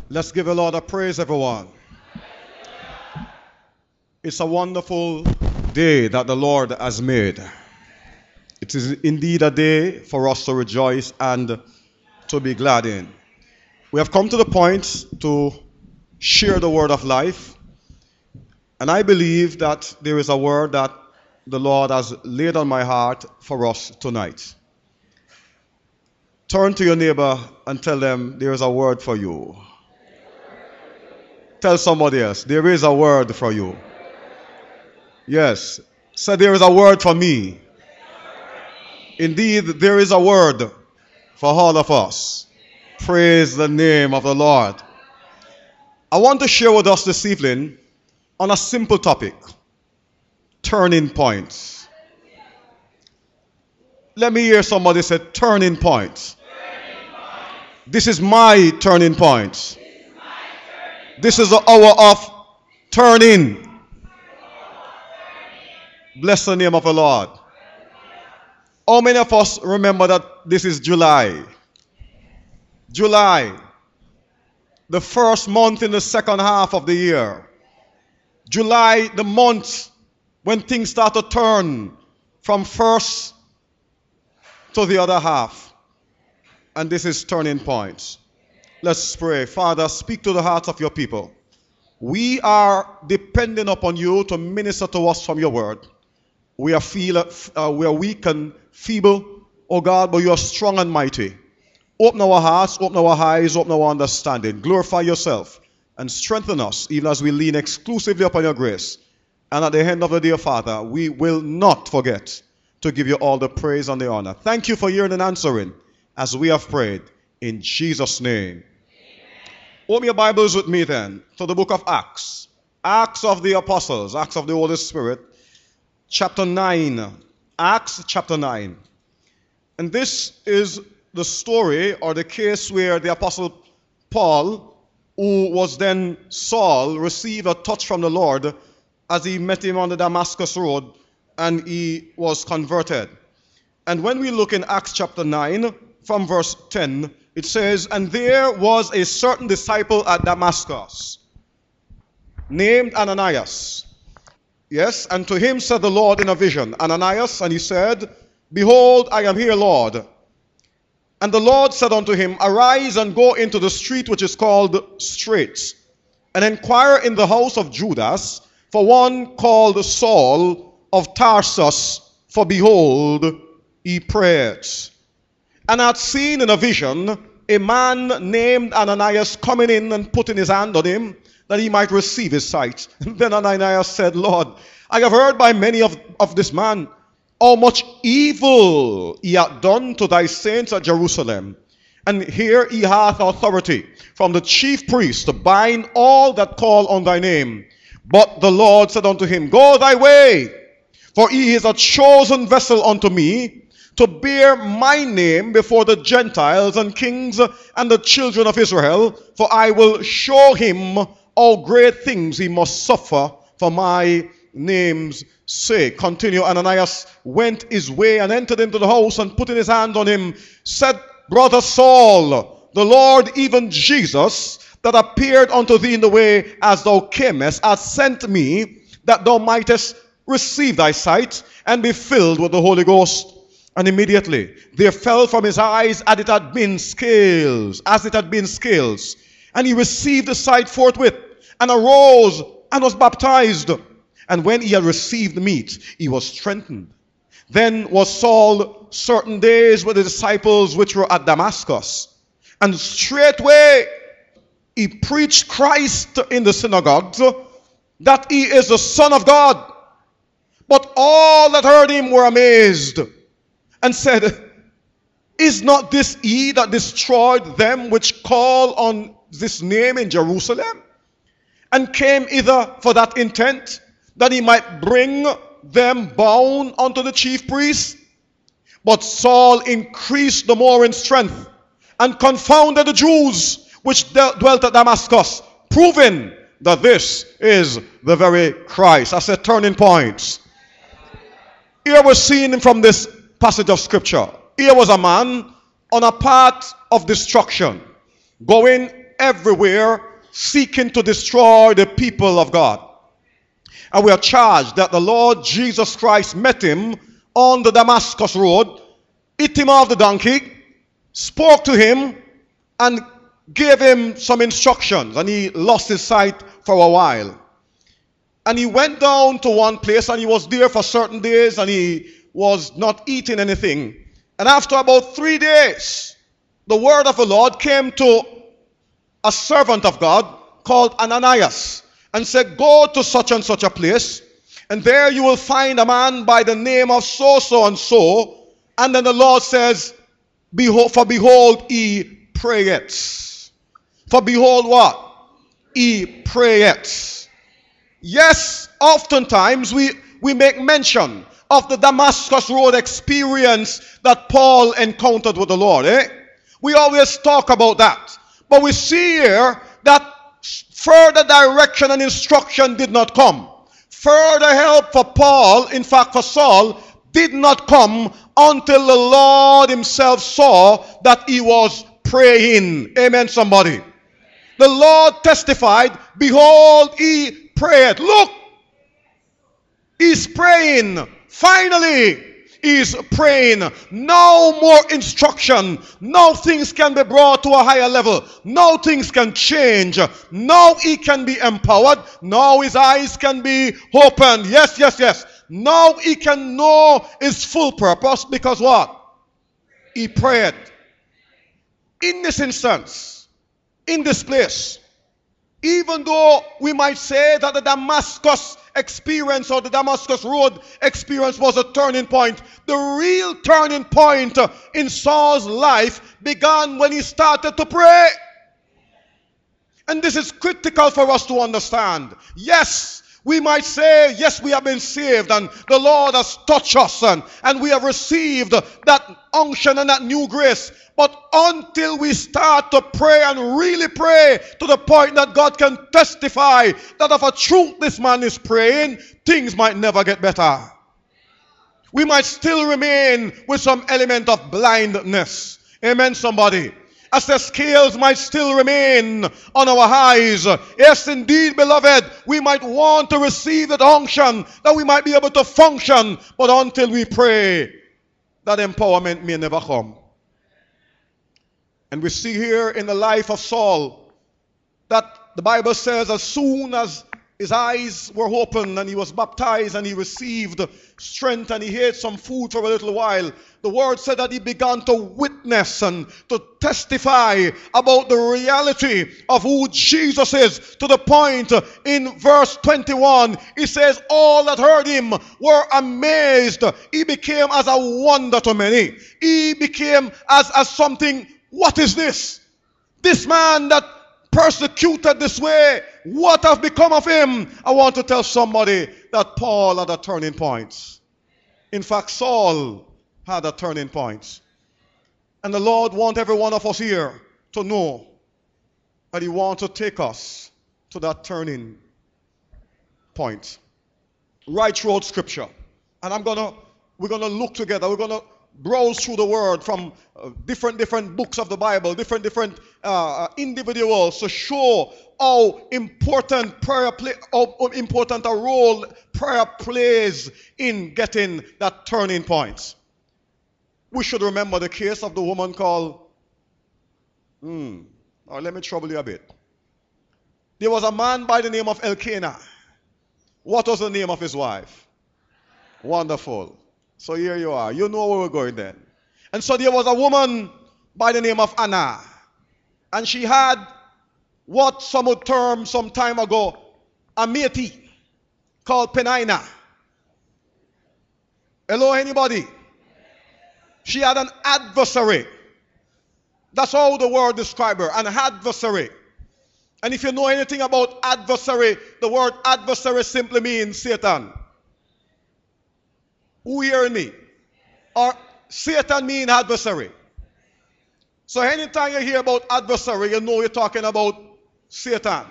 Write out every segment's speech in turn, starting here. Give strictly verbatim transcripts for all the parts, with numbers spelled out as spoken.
Let's give the Lord a praise, everyone. It's a wonderful day that the Lord has made. It is indeed a day for us to rejoice and to be glad in. We have come to the point to share the word of life. And I believe that there is a word that the Lord has laid on my heart for us tonight. Turn to your neighbor and tell them there is a word for you. Tell somebody else, there is a word for you. Yes, say there is a word for me. Indeed, there is a word for all of us. Praise the name of the Lord. I want to share with us this evening on a simple topic. Turning points. Let me hear somebody say turning points. This is my turning point. This is the hour of turning. Bless the name of the Lord. How many of us remember that this is July? July. The first month in the second half of the year. July, the month when things start to turn from first to the other half. And this is turning points. Let's pray. Father, speak to the hearts of your people. We are depending upon you to minister to us from your word. We are, feel, uh, we are weak and feeble, oh God, but you are strong and mighty. Open our hearts, open our eyes, open our understanding. Glorify yourself and strengthen us even as we lean exclusively upon your grace. And at the end of the day, Father, we will not forget to give you all the praise and the honor. Thank you for hearing and answering as we have prayed in Jesus' name. Open your Bibles with me then to the book of Acts. Acts of the Apostles, Acts of the Holy Spirit, chapter nine. Acts chapter nine. And this is the story or the case where the Apostle Paul, who was then Saul, received a touch from the Lord as he met him on the Damascus road and he was converted. And when we look in Acts chapter nine from verse ten, it says, and there was a certain disciple at Damascus, named Ananias. Yes, and to him said the Lord in a vision, Ananias, and he said, behold, I am here, Lord. And the Lord said unto him, arise and go into the street which is called Straight, and inquire in the house of Judas for one called Saul of Tarsus, for behold, he prayed. And I had seen in a vision a man named Ananias coming in and putting his hand on him that he might receive his sight. And then Ananias said, Lord, I have heard by many of, of this man how much evil he hath done to thy saints at Jerusalem. And here he hath authority from the chief priest to bind all that call on thy name. But the Lord said unto him, go thy way, for he is a chosen vessel unto me, to bear my name before the Gentiles and kings and the children of Israel, for I will show him all great things he must suffer for my name's sake. Continue. Ananias went his way and entered into the house, and putting his hand on him, said, brother Saul, the Lord, even Jesus, that appeared unto thee in the way as thou camest, hath sent me, that thou mightest receive thy sight, and be filled with the Holy Ghost. And immediately there fell from his eyes as it had been scales, as it had been scales. And he received the sight forthwith, and arose, and was baptized. And when he had received meat, he was strengthened. Then was Saul certain days with the disciples which were at Damascus. And straightway he preached Christ in the synagogues, that he is the Son of God. But all that heard him were amazed, and said, is not this he that destroyed them which call on this name in Jerusalem? And came hither for that intent, that he might bring them bound unto the chief priests? But Saul increased the more in strength, and confounded the Jews which dwelt at Damascus, proving that this is the very Christ. I said turning points. Here we're seeing from this passage of scripture. Here was a man on a path of destruction, going everywhere seeking to destroy the people of God. And we are charged that the Lord Jesus Christ met him on the Damascus road, hit him off the donkey, spoke to him, and gave him some instructions. And he lost his sight for a while. And he went down to one place, and he was there for certain days, and he was not eating anything. And after about three days, the word of the Lord came to a servant of God called Ananias and said, go to such and such a place, and there you will find a man by the name of so, so, and so. And then the Lord says, behold, for behold, he prayeth. For behold what? He prayeth. Yes, oftentimes we, we make mention of the Damascus Road experience that Paul encountered with the Lord. Eh? We always talk about that. But we see here that further direction and instruction did not come. Further help for Paul, in fact for Saul, did not come until the Lord himself saw that he was praying. Amen, somebody. The Lord testified, behold, he prayed. Look, he's praying. Finally, he's praying. No more instruction. No things can be brought to a higher level. No things can change. Now he can be empowered. Now his eyes can be opened. Yes, yes, yes. Now he can know his full purpose because what? He prayed. In this instance, in this place, even though we might say that the Damascus experience or the Damascus Road experience was a turning point, the real turning point in Saul's life began when he started to pray. And this is critical for us to understand. Yes, we might say, yes, we have been saved and the Lord has touched us and, and we have received that unction and that new grace. But until we start to pray and really pray to the point that God can testify that of a truth this man is praying, things might never get better. We might still remain with some element of blindness. Amen, somebody. As the scales might still remain on our eyes. Yes, indeed, beloved, we might want to receive that unction that we might be able to function. But until we pray, that empowerment may never come. And we see here in the life of Saul that the Bible says as soon as his eyes were opened and he was baptized and he received strength and he ate some food for a little while, the word said that he began to witness and to testify about the reality of who Jesus is, to the point in verse twenty-one, he says all that heard him were amazed. He became as a wonder to many. He became as, as something. What is this? This man that persecuted this way, what have become of him? I want to tell somebody that Paul had a turning point. In fact, Saul had a turning point. And the Lord wants every one of us here to know that he wants to take us to that turning point. Right throughout Scripture. And I'm gonna, we're gonna look together, we're gonna browse through the word from uh, different different books of the Bible, different different uh, individuals to show how important prayer play, how important a role prayer plays in getting that turning point. We should remember the case of the woman called. Hmm. Or let me trouble you a bit. There was a man by the name of Elkanah. What was the name of his wife? Wonderful. So here you are. You know where we're going then. And so there was a woman by the name of Anna. And she had what some would term some time ago a matey called Penina. Hello, anybody? She had an adversary. That's how the word describes her, an adversary. And if you know anything about adversary, the word adversary simply means Satan. Who hearing me? Or Satan means adversary. So anytime you hear about adversary, you know you're talking about Satan.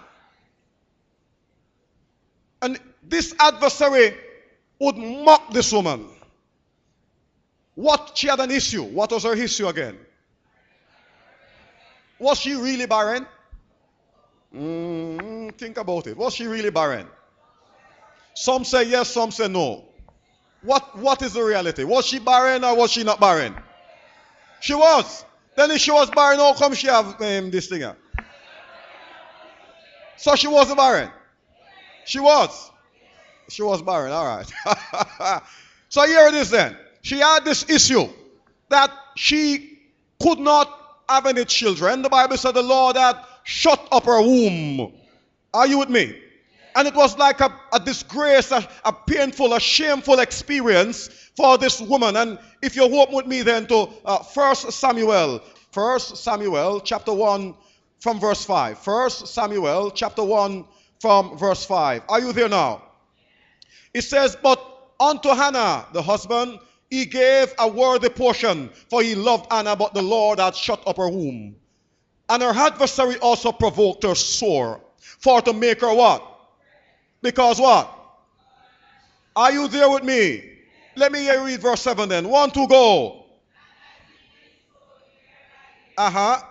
And this adversary would mock this woman. What? She had an issue. What was her issue again? Was she really barren? Mm, think about it. Was she really barren? Some say yes, some say no. What, what is the reality? Was she barren or was she not barren? She was. Then if she was barren, how come she have um, this thing here? So she wasn't barren. She was. She was barren, all right. So here it is then. She had this issue that she could not have any children. The Bible said the Lord had shut up her womb. Are you with me? And it was like a, a disgrace, a, a painful, a shameful experience for this woman. And if you walk with me then to uh, First Samuel, First Samuel chapter one from verse five. First Samuel chapter one from verse five. Are you there now? It says, but unto Hannah, the husband, he gave a worthy portion, for he loved Hannah, but the Lord had shut up her womb. And her adversary also provoked her sore, for to make her what? Because what? Are you there with me? Let me hear you read verse seven then. One, two, go. Uh-huh.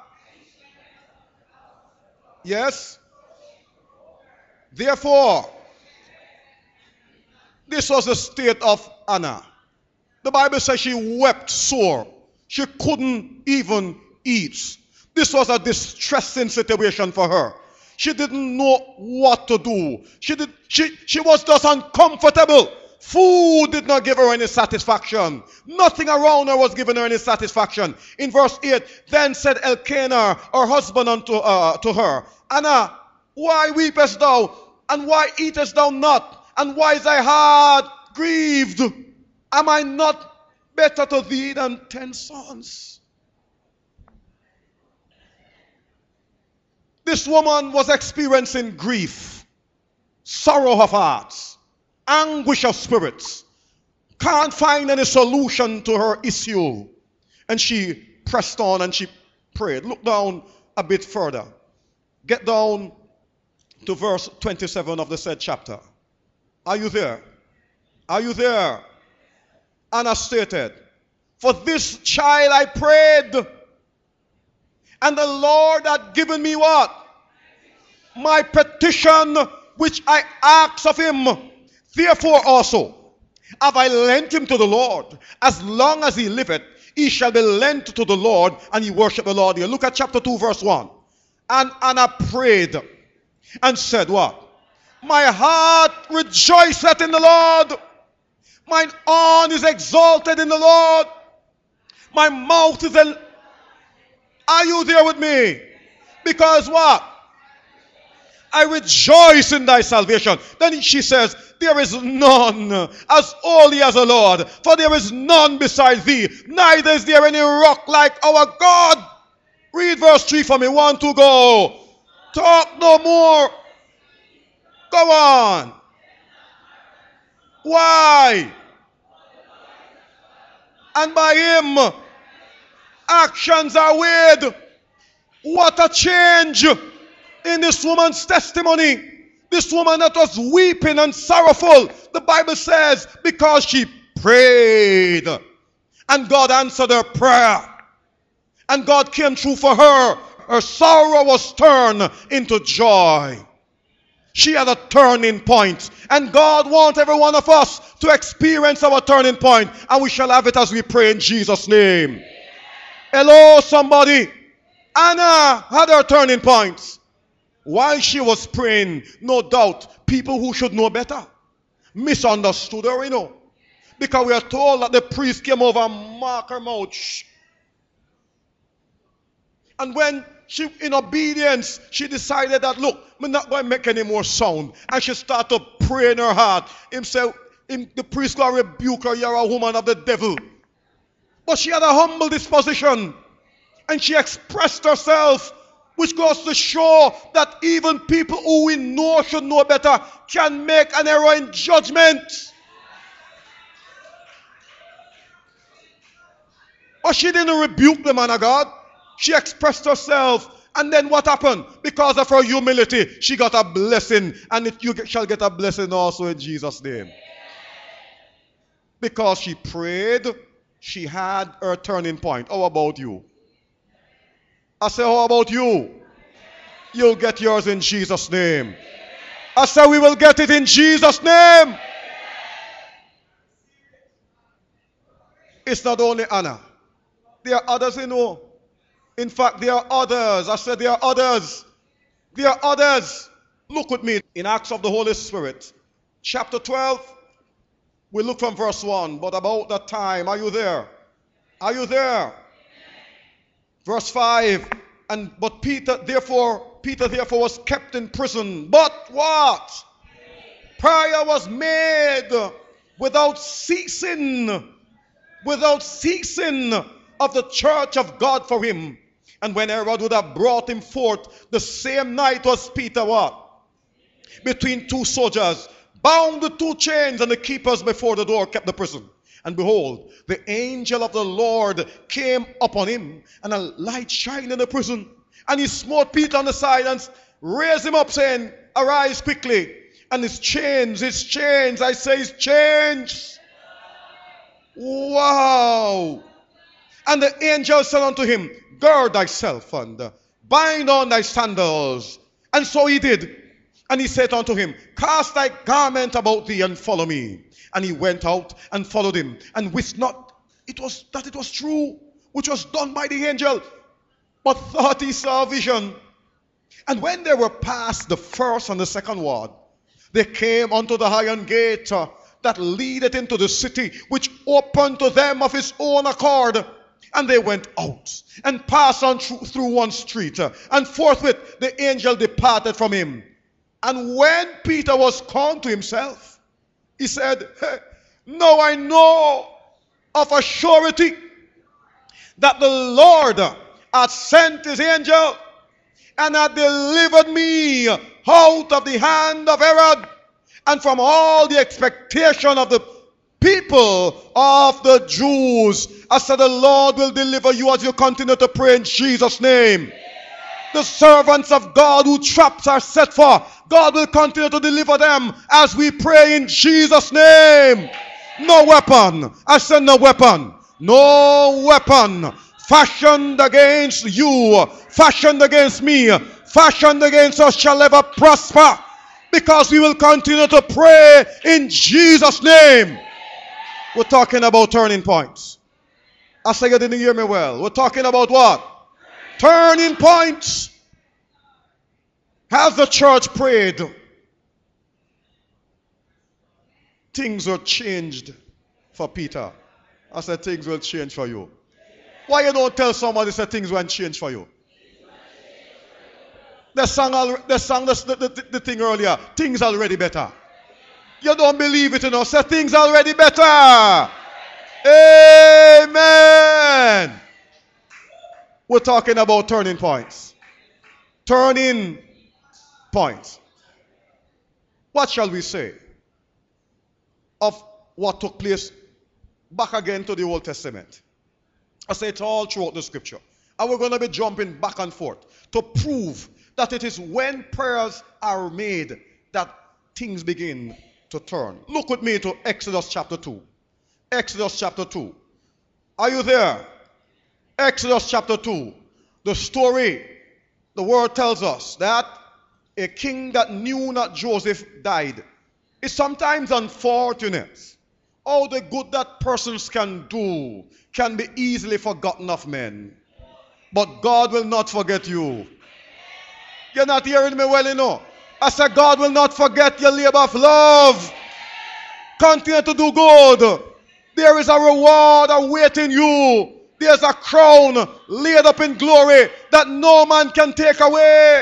Yes. Therefore, this was the state of Hannah. The Bible says she wept sore. She couldn't even eat. This was a distressing situation for her. She didn't know what to do. She did. She, she was just uncomfortable. Food did not give her any satisfaction. Nothing around her was giving her any satisfaction. In verse eight, then said Elkanah, her husband, unto uh, to her, Hannah, why weepest thou? And why eatest thou not? And why is thy heart grieved? Am I not better to thee than ten sons? This woman was experiencing grief, sorrow of hearts, anguish of spirits, can't find any solution to her issue. And she pressed on and she prayed. Look down a bit further. Get down to verse twenty-seven of the said chapter. Are you there? Are you there? Hannah stated, for this child I prayed, and the Lord had given me what? My petition which I asked of him. Therefore also have I lent him to the Lord. As long as he liveth, he shall be lent to the Lord, and he worship the Lord. Here, look at chapter two, verse one. And Hannah prayed and said what? My heart rejoiceth in the Lord. Mine horn is exalted in the Lord. My mouth is in... Are you there with me? Because what? I rejoice in thy salvation. Then she says, there is none as holy as the Lord, for there is none beside thee, neither is there any rock like our God. Read verse three for me. One, two, go. Talk no more. Go on. Why? And by him, actions are weighed. What a change in this woman's testimony. This woman that was weeping and sorrowful. The Bible says, because she prayed. And God answered her prayer. And God came through for her. Her sorrow was turned into joy. She had a turning point. And God wants every one of us to experience our turning point. And we shall have it as we pray in Jesus' name. Hello, somebody. Hannah had her turning points. While she was praying, no doubt, people who should know better misunderstood her, you know. Because we are told that the priest came over and marked her mouth. Shh. And when she, in obedience, she decided that, look, I'm not going to make any more sound. And she started to pray in her heart. Him say, him, the priest going to rebuke her, you're a woman of the devil. But she had a humble disposition. And she expressed herself, which goes to show that even people who we know should know better can make an error in judgment. But she didn't rebuke the man of God. She expressed herself. And then what happened? Because of her humility, she got a blessing. And it, you shall get a blessing also in Jesus' name. Because she prayed, she had her turning point. How about you? I say, how about you? You'll get yours in Jesus' name. I said we will get it in Jesus' name. It's not only Anna. There are others, you know. In fact, there are others. I said there are others. There are others. Look with me in Acts of the Holy Spirit. Chapter twelve. We look from verse one. But about that time, are you there? Are you there? Verse five. And but Peter, therefore, Peter therefore was kept in prison. But what? Prayer was made without ceasing. Without ceasing of the church of God for him. And when Herod would have brought him forth, the same night was Peter what? Between two soldiers, bound with two chains, and the keepers before the door kept the prison. And behold, the angel of the Lord came upon him, and a light shined in the prison. And he smote Peter on the side and raised him up, saying, arise quickly. And his chains, his chains, I say his chains. Wow. And the angel said unto him, gird thyself and bind on thy sandals. And so he did. And he said unto him, cast thy garment about thee and follow me. And he went out and followed him, and wist not it was that it was true, which was done by the angel, but thought he saw a vision. And when they were past the first and the second ward, they came unto the iron gate uh, that leadeth into the city, which opened to them of his own accord. And they went out and passed on through, through one street, uh, and forthwith the angel departed from him. And when Peter was come to himself, he said, hey, now I know of a surety that the Lord hath sent his angel and hath delivered me out of the hand of Herod and from all the expectation of the people of the Jews. I said the Lord will deliver you as you continue to pray in Jesus' name. The servants of God who traps are set for, God will continue to deliver them as we pray in Jesus' name. No weapon, I said no weapon, no weapon fashioned against you, fashioned against me, fashioned against us shall ever prosper, because we will continue to pray in Jesus' name. We're talking about turning points. I say you didn't hear me well. We're talking about what? Turning points. Has the church prayed? Things were changed for Peter. I said things will change for you. Why you don't tell somebody that things won't change for you? They sang, they sang the, the, the thing earlier. Things already better. You don't believe it, you know. Say things already better. Amen. We're talking about turning points. Turning points. What shall we say of what took place back again to the Old Testament? I say it's all throughout the scripture. And we're going to be jumping back and forth to prove that it is when prayers are made that things begin to turn. Look with me to Exodus chapter two. Exodus chapter two. Are you there? Exodus chapter two. The story, the word tells us that a king that knew not Joseph died. It's sometimes unfortunate. All the good that persons can do can be easily forgotten of men. But God will not forget you. You're not hearing me well, you know. I said God will not forget your labor of love. Continue to do good. There is a reward awaiting you. There's a crown laid up in glory that no man can take away.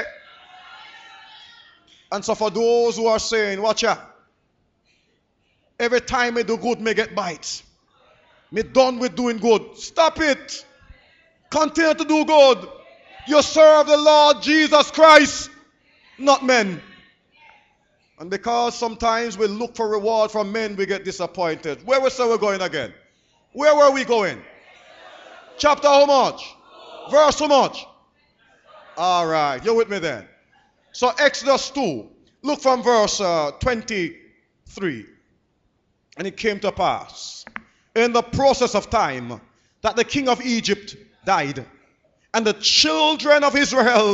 And so for those who are saying, watch out. Every time I do good, me get bites. Me done with doing good. Stop it. Continue to do good. You serve the Lord Jesus Christ, not men. And because sometimes we look for reward from men, we get disappointed. Where we say we're going again? Where were we going? Chapter how much? Verse how much? All right, you're with me then. So Exodus two, look from verse uh, twenty-three. And it came to pass in the process of time that the king of Egypt died, and the children of Israel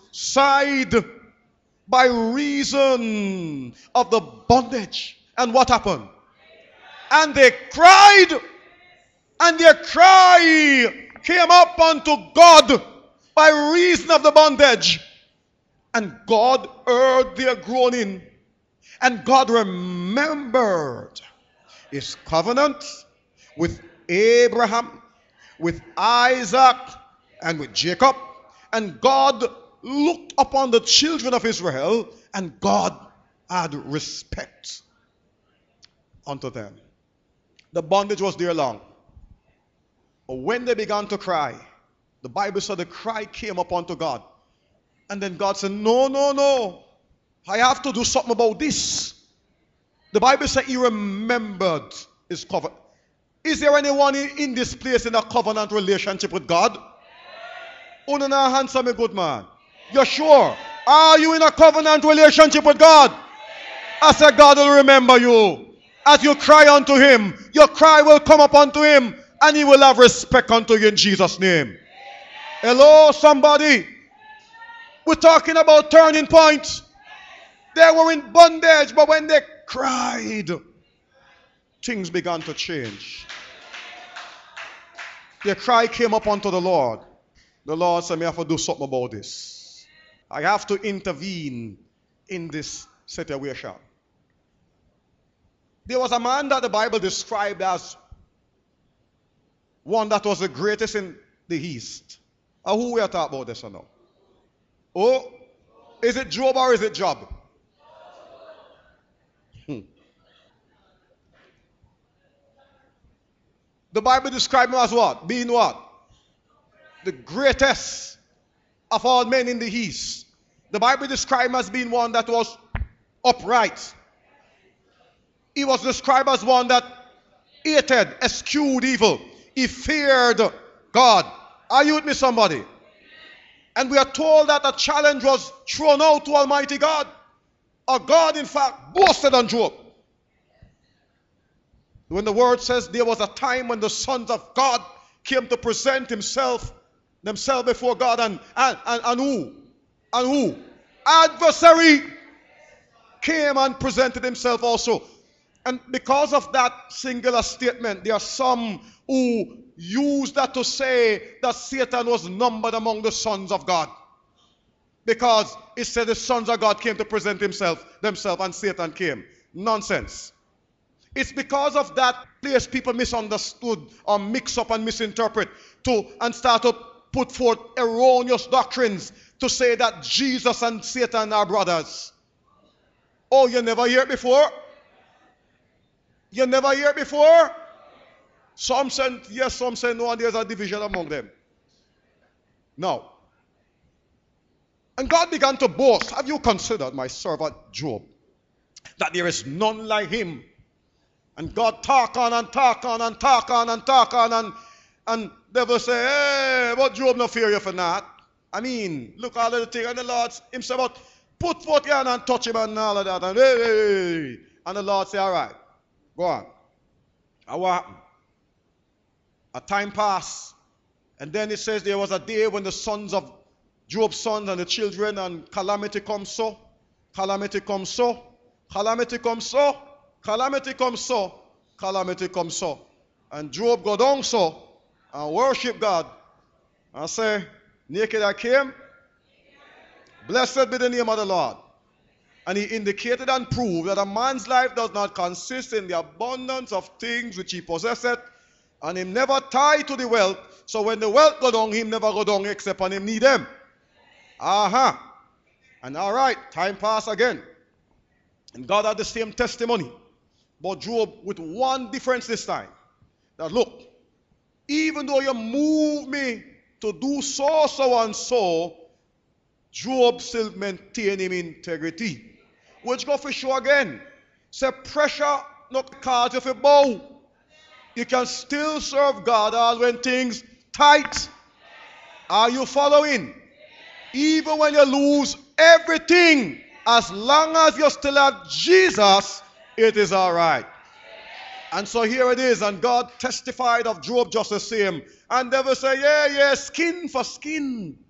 side by reason of the bondage. And what happened? And they cried, and their cry came up unto God by reason of the bondage. And God heard their groaning, and God remembered his covenant with Abraham, with Isaac, and with Jacob. And God looked upon the children of Israel, and God had respect unto them. The bondage was there long. But when they began to cry, the Bible said the cry came up unto God. And then God said, no, no, no. I have to do something about this. The Bible said he remembered his covenant. Is there anyone in this place in a covenant relationship with God? Only now answer me, good man. You're sure? Are you in a covenant relationship with God? I said God will remember you. As you cry unto him, your cry will come up unto him, and he will have respect unto you in Jesus' name. Hello, somebody. We're talking about turning points. They were in bondage, but when they cried, things began to change. Their cry came up unto the Lord. The Lord said, I have to do something about this. I have to intervene in this situation. There was a man that the Bible described as one that was the greatest in the East. Uh, who we are talking about this or no? Oh, is it Job or is it Job? Hmm. The Bible described him as what? Being what? The greatest of all men in the East. The Bible described him as being one that was upright. He was described as one that hated, eschewed evil. He feared God. Are you with me, somebody? And we are told that a challenge was thrown out to Almighty God. Or God, in fact, boasted on Job. When the word says there was a time when the sons of God came to present himself, themselves before God, and, and, and, and who? And who? Adversary came and presented himself also. And because of that singular statement, there are some who use that to say that Satan was numbered among the sons of God. Because it said the sons of God came to present himself, themselves, and Satan came. Nonsense. It's because of that place people misunderstood or mix up and misinterpret to and start to put forth erroneous doctrines to say that Jesus and Satan are brothers. Oh, you never hear it before? You never hear it before? Some say yes, some say no, and there's a division among them. No. And God began to boast. Have you considered my servant Job? That there is none like him. And God talk on and talk on and talk on and talk on and and devil say, hey, but Job no fear you for that. I mean, look all of the thing. And the Lord himself about put forth your hand and touch him and all of that. And hey, hey, hey. And the Lord say, all right, go on. And what happened? A time passed. And then it says there was a day when the sons of Job's sons and the children, and calamity comes so, calamity comes so, calamity comes so, calamity comes so, calamity comes so. And Job go down so and worship God and say, naked I came, blessed be the name of the Lord. And he indicated and proved that a man's life does not consist in the abundance of things which he possesseth, and him never tied to the wealth. So when the wealth go down, him never go down except on him need them. Aha. Uh-huh. And all right, time passed again. And God had the same testimony. But Job with one difference this time. That look, even though you move me to do so, so and so, Job still maintain him integrity. Which go for sure again. Say pressure not cause you to bow. You can still serve God all when things tight. Are you following? Even when you lose everything, as long as you still have Jesus, it is all right. And so here it is, and God testified of Job just the same. And they will say, yeah, yeah, skin for skin.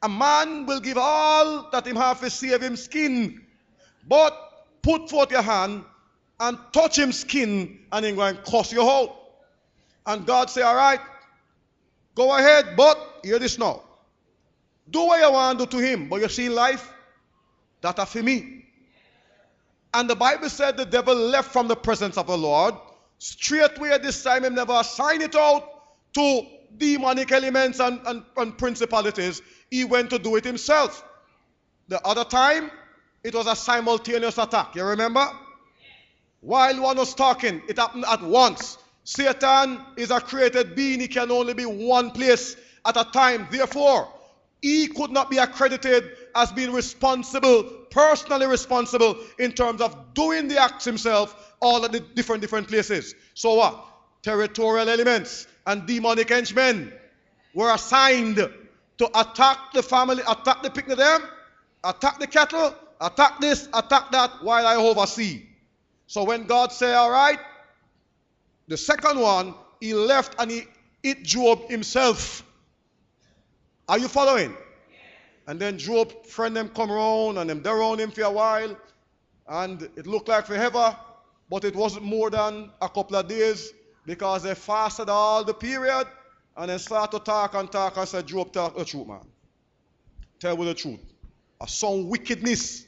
A man will give all that him have to save him skin. But put forth your hand and touch him skin and he's going to cuss you out. And God say, all right, go ahead, but hear this now. Do what you want to do to him, but you see life, that are for me. And the Bible said the devil left from the presence of the Lord. Straightway this time he never assigned it out to demonic elements and, and, and principalities. He went to do it himself. The other time, it was a simultaneous attack. You remember? While one was talking, it happened at once. Satan is a created being. He can only be one place at a time. Therefore, he could not be accredited as being responsible, personally responsible, in terms of doing the acts himself, all at the different, different places. So what? Territorial elements and demonic henchmen were assigned to attack the family, attack the picnic them, attack the cattle, attack this, attack that, while I oversee. So when God said, all right, the second one, he left and he hit Job himself. Are you following? And then Job, friend them come around and them they around him for a while. And it looked like forever, but it wasn't more than a couple of days because they fasted all the period and then start to talk and talk and said, Job, talk the truth, man. Tell me the truth. Of some wickedness.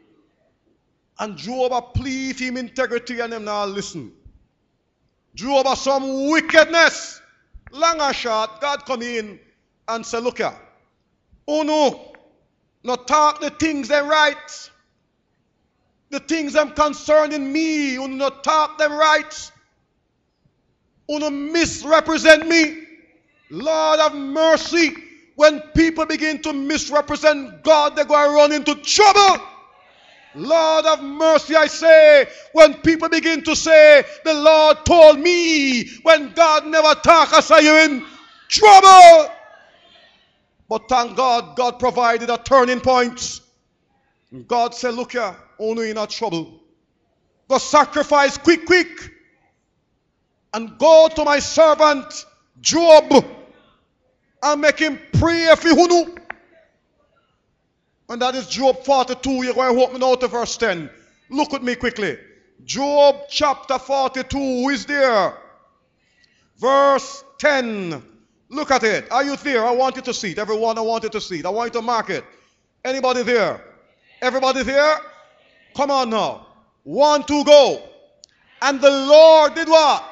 And Job a plea for him integrity and them now listen. Job a some wickedness. Long and short, God come in and say, look here. Oh no, not talk the things them right. The things them concerning me, you not talk them right. You not misrepresent me. Lord have mercy. When people begin to misrepresent God, they're going to run into trouble. Lord have mercy, I say. When people begin to say, the Lord told me, when God never talk, I say you're in trouble. But thank God, God provided a turning point. God said, look here, only in a trouble. Go sacrifice quick, quick. And go to my servant, Job, and make him pray for you. And that is Job forty-two. You're going to open out to verse ten. Look at me quickly. Job chapter forty-two. Who is there? Verse ten. Look at it. Are you there? I want you to see it. Everyone, I want you to see it. I want you to mark it. Anybody there? Everybody there? Come on now. One, two, go. And the Lord did what?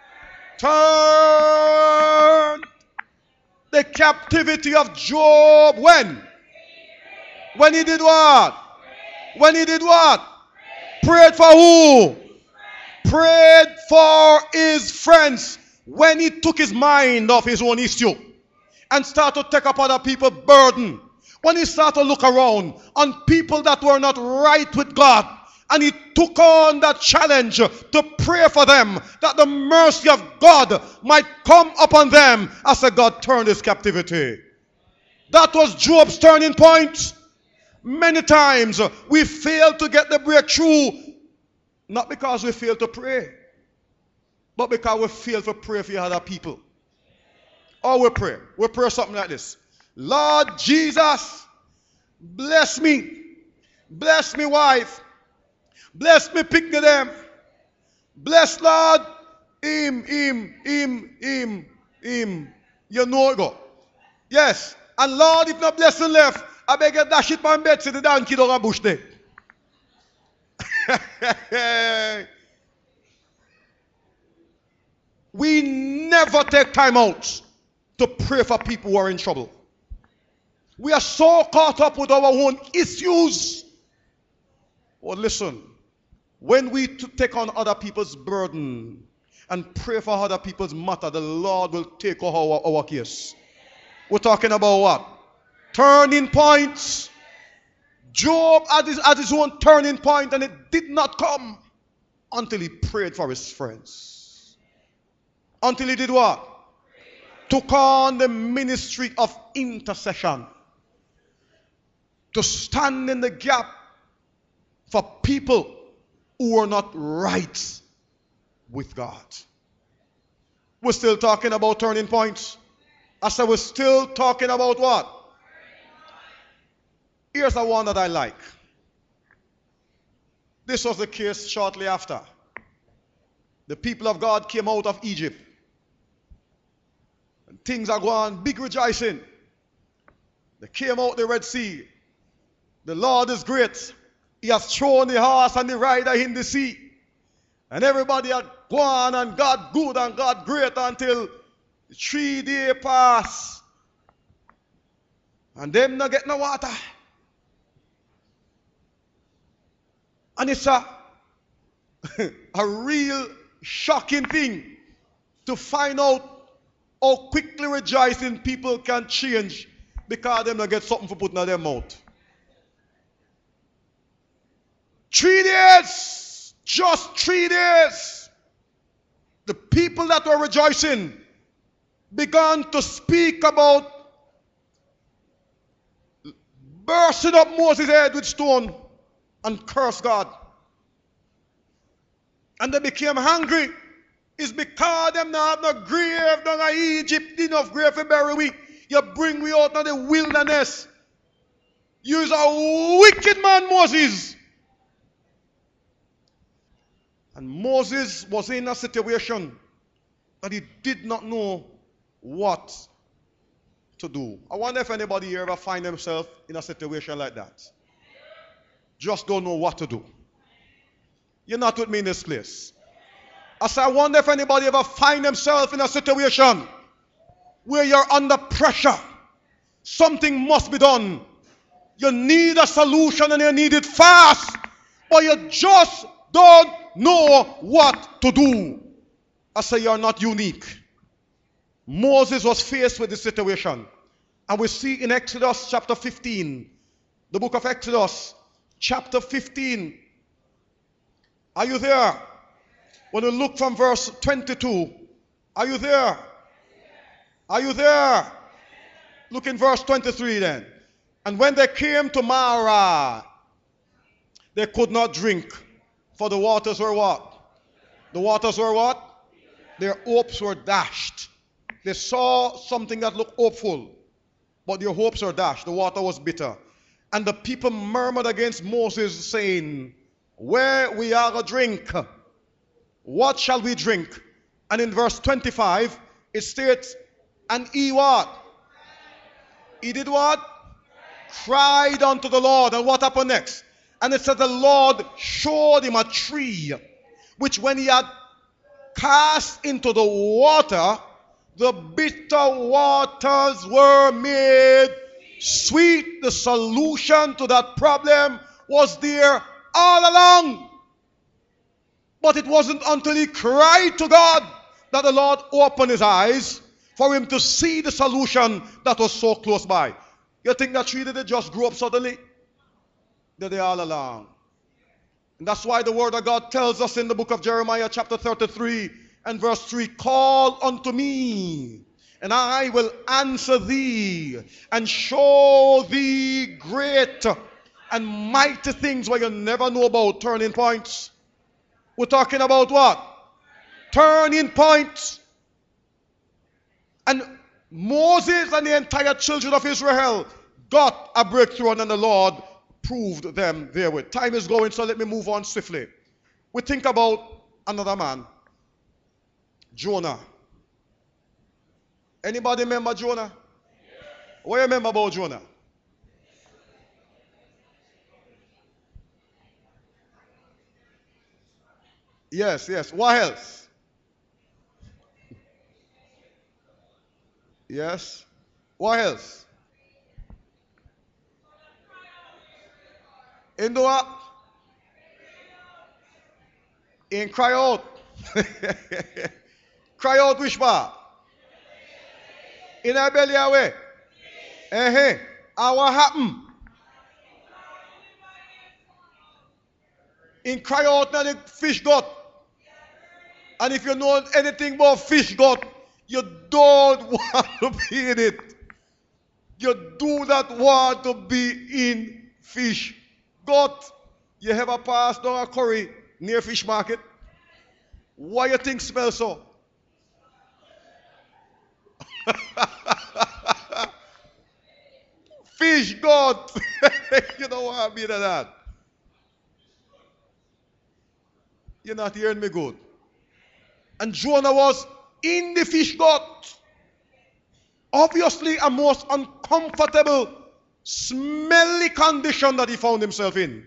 Turn the captivity of Job. When? When he did what? When he did what? Prayed for who? Prayed for his friends. When he took his mind off his own issue and started to take up other people's burden. When he started to look around on people that were not right with God. And he took on that challenge to pray for them, that the mercy of God might come upon them as God turned his captivity. That was Job's turning point. Many times we fail to get the breakthrough, not because we fail to pray, but because we fail to pray for other people. Or we pray. We pray something like this. Lord Jesus, bless me. Bless me wife. Bless me pick them. Bless Lord. Him, him, him, him, him. You know it go. Yes. And Lord, if no blessing left, I beg you dash it on bed to the donkey down a bush there. We never take time out to pray for people who are in trouble. We are so caught up with our own issues. Well, listen. When we to take on other people's burden and pray for other people's matter, the Lord will take our, our case. We're talking about what? Turning points. Job had his, had his own turning point, and it did not come until he prayed for his friends. Until he did what? Took on the ministry of intercession. To stand in the gap for people who are not right with God. We're still talking about turning points. I said we're still talking about what? Here's the one that I like. This was the case shortly after. The people of God came out of Egypt. And things are going, big rejoicing. They came out the Red Sea. The Lord is great. He has thrown the horse and the rider in the sea. And everybody had gone and God good and God great until three days pass. And them not get no water. And it's a, a real shocking thing to find out how quickly rejoicing people can change because them not get something for putting in their mouth. Three days, just three days, the people that were rejoicing began to speak about bursting up Moses' head with stone and curse God. And they became hungry. It's because them not have no grave down in Egypt, enough grave to bury we. You bring we out of the wilderness. You're a wicked man, Moses. And Moses was in a situation that he did not know what to do. I wonder if anybody here ever find themselves in a situation like that. Just don't know what to do. You're not with me in this place. I say, I wonder if anybody ever find themselves in a situation where you're under pressure. Something must be done. You need a solution and you need it fast. But you just don't know what to do. I say, you're not unique. Moses was faced with this situation. And we see in Exodus chapter fifteen, the book of Exodus, chapter fifteen. Are you there? When we look from verse twenty-two, are you there? Are you there? Look in verse twenty-three then. And when they came to Marah, they could not drink, for the waters were what? The waters were what? Their hopes were dashed. They saw something that looked hopeful, but their hopes were dashed. The water was bitter. And the people murmured against Moses, saying, where we are a drink, what shall we drink? And in verse twenty-five, it states, and he what? He did what? Cried unto the Lord. And what happened next? And it said the Lord showed him a tree, which when he had cast into the water, the bitter waters were made sweet. The solution to that problem was there all along. But it wasn't until he cried to God that the Lord opened his eyes for him to see the solution that was so close by. You think that tree did just grow up suddenly? They're there all along. And that's why the word of God tells us in the book of Jeremiah chapter thirty-three and verse three, call unto me, and I will answer thee, and show thee great and mighty things where you never know about. Turning points. We're talking about what? Turning points. And Moses and the entire children of Israel got a breakthrough, and then the Lord proved them therewith. Time is going, so let me move on swiftly. We think about another man, Jonah. Anybody remember Jonah? What do you remember about Jonah? Yes, yes. What else? Yes. What else? In the what? In cry out. Cry out which part? In our belly away. Eh, and what happened? In cry out now the fish got. And if you know anything about fish got, you don't want to be in it. You do not want to be in fish got. You ever pass down a curry near fish market? Why you think smell so? fish God. You know what I mean by that? You're not hearing me good. And Jonah was in the fish gut. Obviously a most uncomfortable, smelly condition that he found himself in.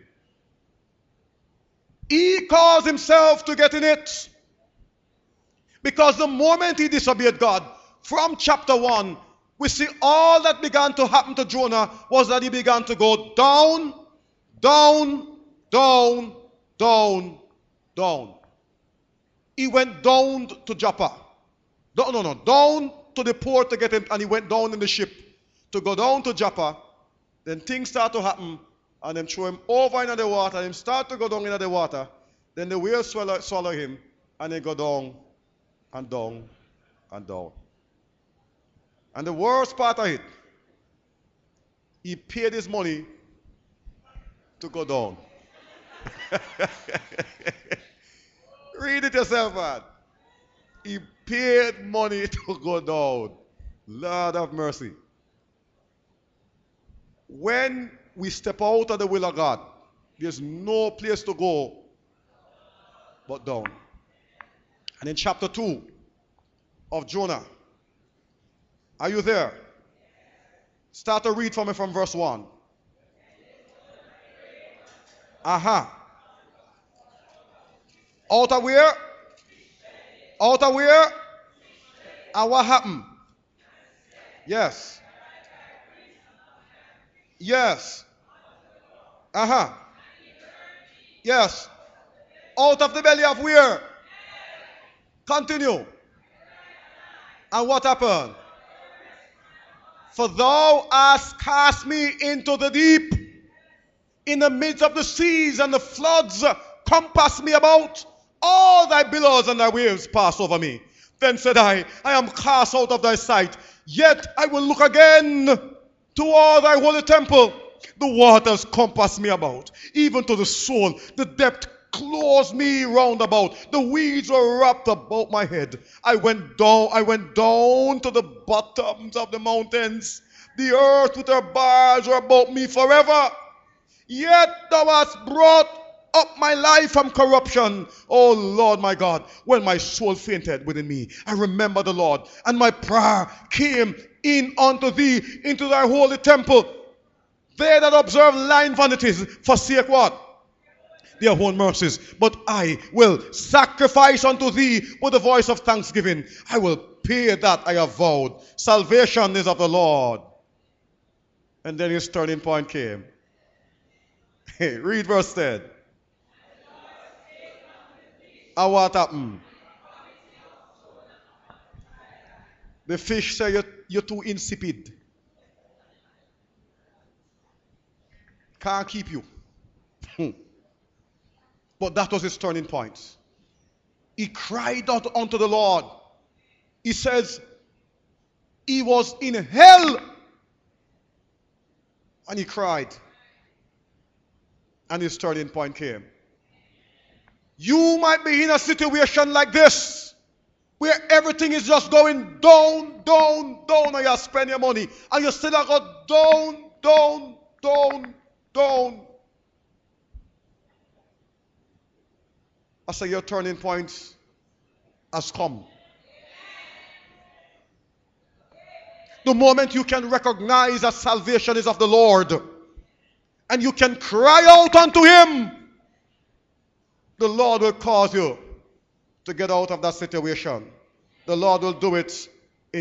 He caused himself to get in it. Because the moment he disobeyed God, from chapter one, we see all that began to happen to Jonah was that he began to go down, down, down, down, down. He went down to Joppa. No, no, no, down to the port to get him, and he went down in the ship to go down to Joppa. Then things start to happen, and them throw him over into the water, and him start to go down into the water. Then the whale swallow, swallow him, and he go down and down and down. And the worst part of it, he paid his money to go down. Read it yourself, man. He paid money to go down. Lord have mercy. When we step out of the will of God, there's no place to go but down. And in chapter two of Jonah, are you there? Start to read for me from verse one. Aha. Out of where? Out of where? And what happened? Yes. Yes. Uh-huh. Yes. Out of the belly of where? Continue. And what happened? For thou hast cast me into the deep, in the midst of the seas, and the floods compass me about. All thy billows and thy waves pass over me. Then said I, I am cast out of thy sight. Yet I will look again toward thy holy temple. The waters compass me about, even to the soul. The depth closed me round about. The weeds were wrapped about my head. I went down, I went down to the bottoms of the mountains. The earth with her bars were about me forever. Yet thou hast brought up my life from corruption. Oh Lord my God, when my soul fainted within me, I remember the Lord, and my prayer came in unto thee into thy holy temple. They that observe lying vanities forsake what? Their own mercies. But I will sacrifice unto thee with the voice of thanksgiving. I will pay that I have vowed. Salvation is of the Lord. And then his turning point came. Hey, read verse ten. And what happened? The fish said, you're, you're too insipid. Can't keep you. But that was his turning point. He cried out unto the Lord. He says, he was in hell. And he cried. And his turning point came. You might be in a situation like this, where everything is just going down, down, down, and you spend your money, and you still have got down, down, down, down. I say your turning point has come. The moment you can recognize that salvation is of the Lord, and you can cry out unto him, the Lord will cause you to get out of that situation. The Lord will do it